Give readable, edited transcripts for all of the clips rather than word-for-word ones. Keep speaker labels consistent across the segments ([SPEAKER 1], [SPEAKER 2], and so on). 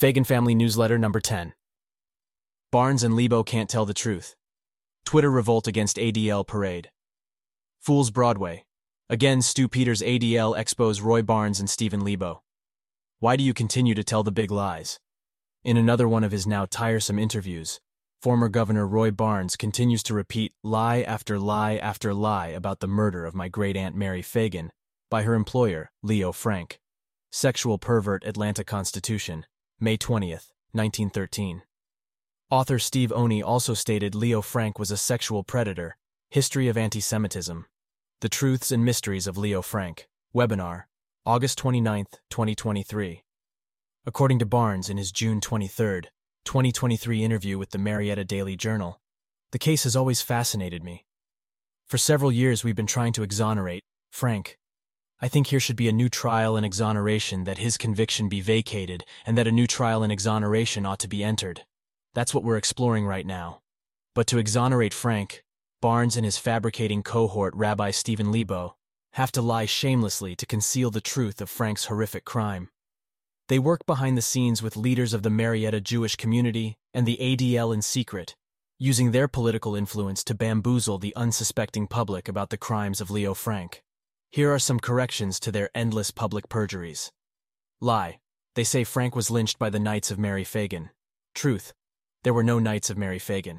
[SPEAKER 1] Fagan Family Newsletter number 10. Barnes and Lebo can't tell the truth. Twitter revolt against ADL parade. Fools Broadway. Again, Stu Peters' ADL expose Roy Barnes and Stephen Lebo. Why do you continue to tell the big lies? In another one of his now tiresome interviews, former Governor Roy Barnes continues to repeat lie after lie after lie about the murder of my great-aunt Mary Fagan by her employer, Leo Frank. Sexual pervert, Atlanta Constitution, May 20th, 1913. Author Steve Oney also stated Leo Frank was a sexual predator. History of Anti-Semitism. The Truths and Mysteries of Leo Frank. Webinar, August 29, 2023. According to Barnes in his June 23, 2023 interview with the Marietta Daily Journal, the case has always fascinated me. For several years we've been trying to exonerate Frank. I think here should be a new trial and exoneration, that his conviction be vacated, and that a new trial and exoneration ought to be entered. That's what we're exploring right now. But to exonerate Frank, Barnes and his fabricating cohort, Rabbi Stephen Lebo, have to lie shamelessly to conceal the truth of Frank's horrific crime. They work behind the scenes with leaders of the Marietta Jewish community and the ADL in secret, using their political influence to bamboozle the unsuspecting public about the crimes of Leo Frank. Here are some corrections to their endless public perjuries. Lie. They say Frank was lynched by the Knights of Mary Fagan. Truth. There were no Knights of Mary Fagan.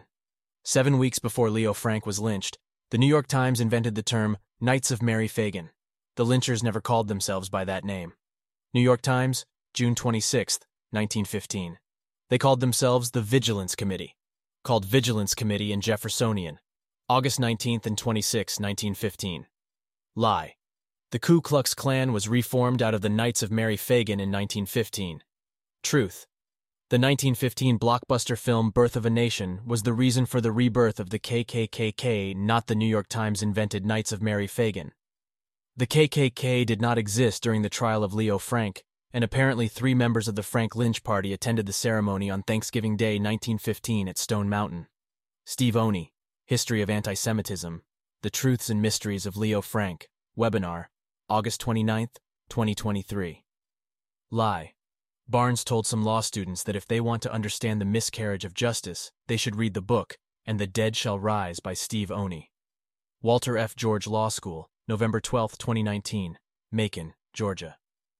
[SPEAKER 1] 7 weeks before Leo Frank was lynched, the New York Times invented the term Knights of Mary Fagan. The lynchers never called themselves by that name. New York Times, June 26, 1915. They called themselves the Vigilance Committee, called Vigilance Committee and Jeffersonian, August 19 and 26, 1915. Lie. The Ku Klux Klan was reformed out of the Knights of Mary Fagan in 1915. Truth. The 1915 blockbuster film Birth of a Nation was the reason for the rebirth of the KKK, not the New York Times invented Knights of Mary Fagan. The KKK did not exist during the trial of Leo Frank, and apparently 3 members of the Frank Lynch Party attended the ceremony on Thanksgiving Day 1915 at Stone Mountain. Steve Oney, History of Anti-Semitism, The Truths and Mysteries of Leo Frank, Webinar, August 29, 2023. Lie. Barnes told some law students that if they want to understand the miscarriage of justice, they should read the book, And the Dead Shall Rise by Steve Oney. Walter F. George Law School, November 12, 2019, Macon, Georgia.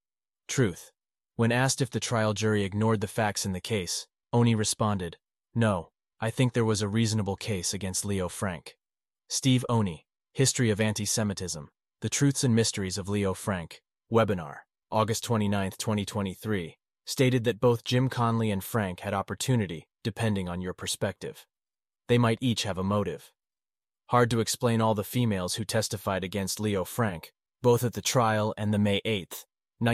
[SPEAKER 1] Truth. When asked if the trial jury ignored the facts in the case, Oney responded, "No, I think there was a reasonable case against Leo Frank." Steve Oney, History of Anti-Semitism, The Truths and Mysteries of Leo Frank, Webinar, August 29, 2023, stated that both Jim Conley and Frank had opportunity, depending on your perspective. They might each have a motive. Hard to explain all the females who testified against Leo Frank, both at the trial and the May 8,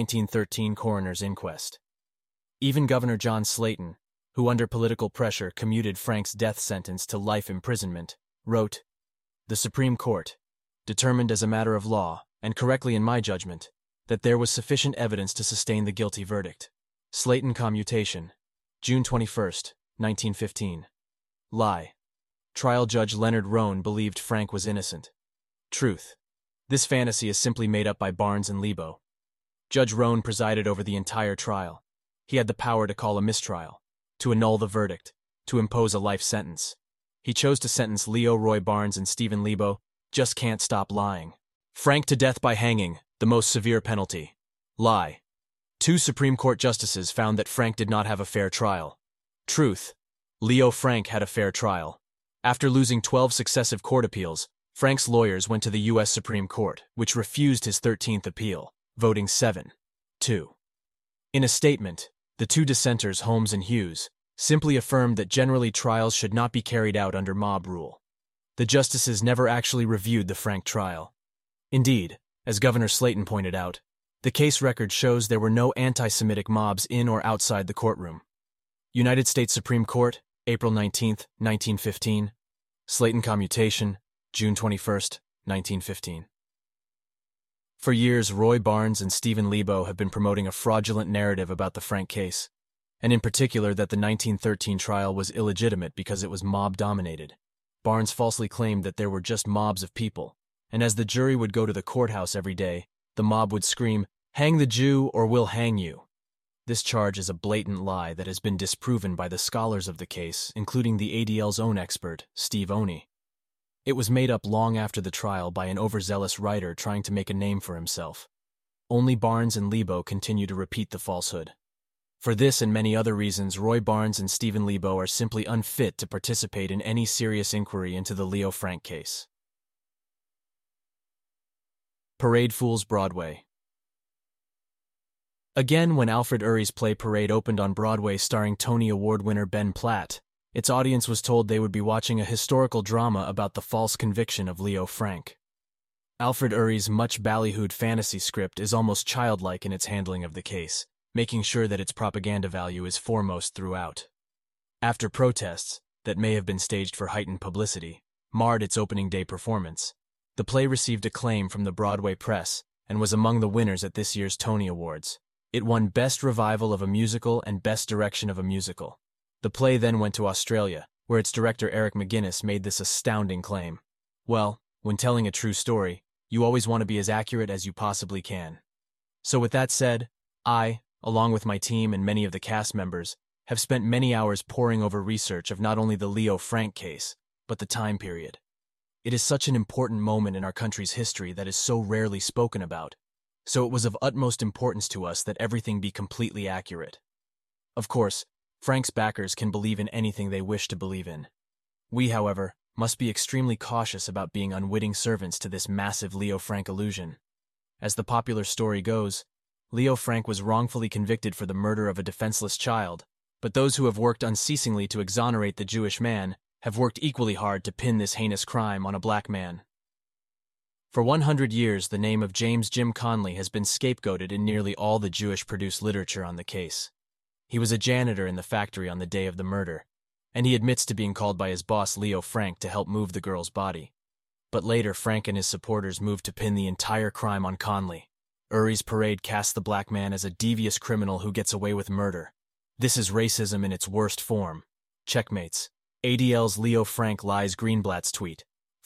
[SPEAKER 1] 1913 coroner's inquest. Even Governor John Slayton, who under political pressure commuted Frank's death sentence to life imprisonment, wrote, "The Supreme Court determined as a matter of law, and correctly in my judgment, that there was sufficient evidence to sustain the guilty verdict." Slayton Commutation, June 21, 1915. Lie. Trial Judge Leonard Roan believed Frank was innocent. Truth. This fantasy is simply made up by Barnes and Lebo. Judge Roan presided over the entire trial. He had the power to call a mistrial, to annul the verdict, to impose a life sentence. He chose to sentence Leo Roy Barnes and Stephen Lebo. Just can't stop lying. Frank to death by hanging, the most severe penalty. Lie. 2 Supreme Court justices found that Frank did not have a fair trial. Truth. Leo Frank had a fair trial. After losing 12 successive court appeals, Frank's lawyers went to the U.S. Supreme Court, which refused his 13th appeal, voting 7-2. In a statement, the 2 dissenters, Holmes and Hughes, simply affirmed that generally trials should not be carried out under mob rule. The justices never actually reviewed the Frank trial. Indeed, as Governor Slayton pointed out, the case record shows there were no anti-Semitic mobs in or outside the courtroom. United States Supreme Court, April 19, 1915. Slayton Commutation, June 21, 1915. For years, Roy Barnes and Stephen Lebo have been promoting a fraudulent narrative about the Frank case, and in particular that the 1913 trial was illegitimate because it was mob-dominated. Barnes falsely claimed that there were just mobs of people, and as the jury would go to the courthouse every day, the mob would scream, "Hang the Jew or we'll hang you." This charge is a blatant lie that has been disproven by the scholars of the case, including the ADL's own expert, Steve Oney. It was made up long after the trial by an overzealous writer trying to make a name for himself. Only Barnes and Lebo continue to repeat the falsehood. For this and many other reasons, Roy Barnes and Stephen Lebo are simply unfit to participate in any serious inquiry into the Leo Frank case. Parade fools Broadway. Again, when Alfred Urry's play Parade opened on Broadway starring Tony Award winner Ben Platt, its audience was told they would be watching a historical drama about the false conviction of Leo Frank. Alfred Urry's much ballyhooed fantasy script is almost childlike in its handling of the case, making sure that its propaganda value is foremost throughout. After protests, that may have been staged for heightened publicity, marred its opening day performance, the play received acclaim from the Broadway press and was among the winners at this year's Tony Awards. It won Best Revival of a Musical and Best Direction of a Musical. The play then went to Australia, where its director Eric McGuinness made this astounding claim. Well, when telling a true story, you always want to be as accurate as you possibly can. So with that said, I, along with my team and many of the cast members, have spent many hours poring over research of not only the Leo Frank case, but the time period. It is such an important moment in our country's history that is so rarely spoken about, so it was of utmost importance to us that everything be completely accurate. Of course, Frank's backers can believe in anything they wish to believe in. We, however, must be extremely cautious about being unwitting servants to this massive Leo Frank illusion. As the popular story goes, Leo Frank was wrongfully convicted for the murder of a defenseless child, but those who have worked unceasingly to exonerate the Jewish man have worked equally hard to pin this heinous crime on a black man. For 100 years, the name of James Jim Conley has been scapegoated in nearly all the Jewish-produced literature on the case. He was a janitor in the factory on the day of the murder, and he admits to being called by his boss Leo Frank to help move the girl's body. But later, Frank and his supporters moved to pin the entire crime on Conley. Urry's Parade casts the black man as a devious criminal who gets away with murder. This is racism in its worst form. Checkmates. ADL's Leo Frank lies Greenblatt's tweet.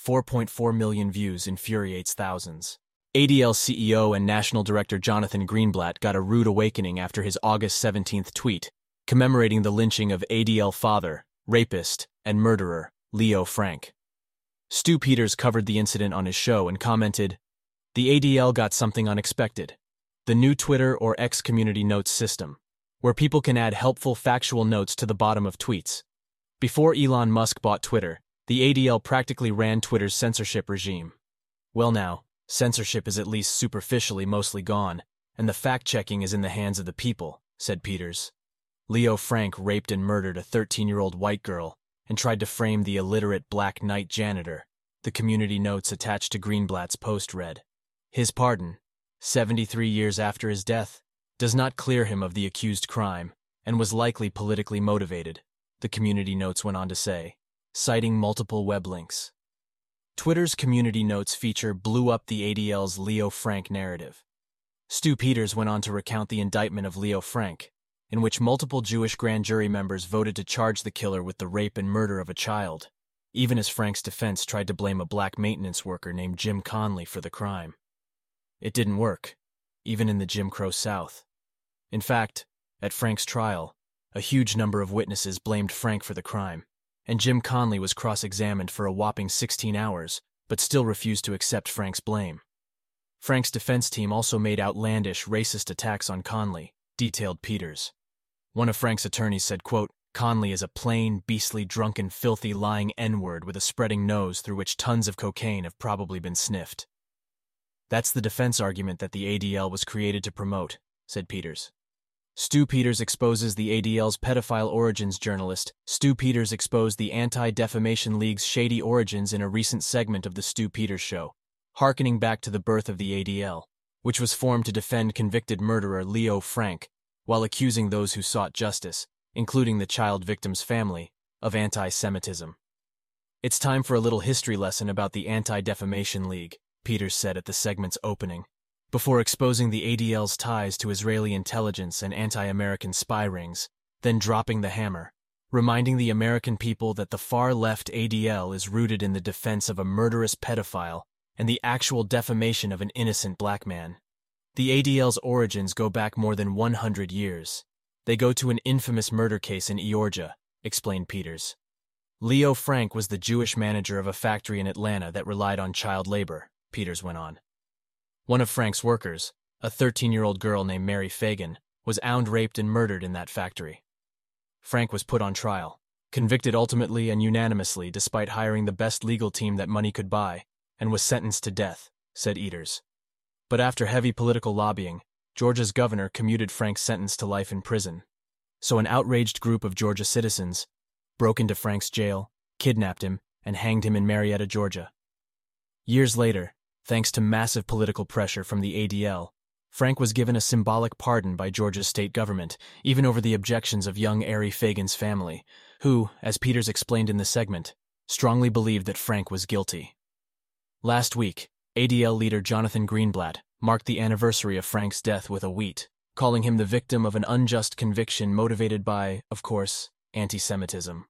[SPEAKER 1] 4.4 million views infuriates thousands. ADL CEO and National Director Jonathan Greenblatt got a rude awakening after his August 17th tweet, commemorating the lynching of ADL father, rapist, and murderer, Leo Frank. Stu Peters covered the incident on his show and commented, "The ADL got something unexpected. The new Twitter or X community notes system, where people can add helpful factual notes to the bottom of tweets. Before Elon Musk bought Twitter, the ADL practically ran Twitter's censorship regime. Well now, censorship is at least superficially mostly gone, and the fact-checking is in the hands of the people," said Peters. Leo Frank raped and murdered a 13-year-old white girl and tried to frame the illiterate Black Knight janitor. The community notes attached to Greenblatt's post read, "His pardon, 73 years after his death, does not clear him of the accused crime and was likely politically motivated," the community notes went on to say, citing multiple web links. Twitter's community notes feature blew up the ADL's Leo Frank narrative. Stu Peters went on to recount the indictment of Leo Frank, in which multiple Jewish grand jury members voted to charge the killer with the rape and murder of a child, even as Frank's defense tried to blame a black maintenance worker named Jim Conley for the crime. It didn't work, even in the Jim Crow South. In fact, at Frank's trial, a huge number of witnesses blamed Frank for the crime, and Jim Conley was cross-examined for a whopping 16 hours, but still refused to accept Frank's blame. Frank's defense team also made outlandish, racist attacks on Conley, detailed Peters. One of Frank's attorneys said, quote, "Conley is a plain, beastly, drunken, filthy, lying N-word with a spreading nose through which tons of cocaine have probably been sniffed." That's the defense argument that the ADL was created to promote, said Peters. Stu Peters exposes the ADL's pedophile origins journalist. Stu Peters exposed the Anti-Defamation League's shady origins in a recent segment of The Stu Peters Show, hearkening back to the birth of the ADL, which was formed to defend convicted murderer Leo Frank, while accusing those who sought justice, including the child victim's family, of anti-Semitism. "It's time for a little history lesson about the Anti-Defamation League," Peters said at the segment's opening, before exposing the ADL's ties to Israeli intelligence and anti-American spy rings, then dropping the hammer, reminding the American people that the far-left ADL is rooted in the defense of a murderous pedophile and the actual defamation of an innocent black man. The ADL's origins go back more than 100 years. They go to an infamous murder case in Georgia, explained Peters. Leo Frank was the Jewish manager of a factory in Atlanta that relied on child labor, Peters went on. One of Frank's workers, a 13-year-old girl named Mary Fagan, was found raped and murdered in that factory. Frank was put on trial, convicted ultimately and unanimously despite hiring the best legal team that money could buy, and was sentenced to death, said Peters. But after heavy political lobbying, Georgia's governor commuted Frank's sentence to life in prison. So an outraged group of Georgia citizens broke into Frank's jail, kidnapped him, and hanged him in Marietta, Georgia. Years later, thanks to massive political pressure from the ADL, Frank was given a symbolic pardon by Georgia's state government, even over the objections of young Ari Fagan's family, who, as Peters explained in the segment, strongly believed that Frank was guilty. Last week, ADL leader Jonathan Greenblatt marked the anniversary of Frank's death with a tweet, calling him the victim of an unjust conviction motivated by, of course, anti-Semitism.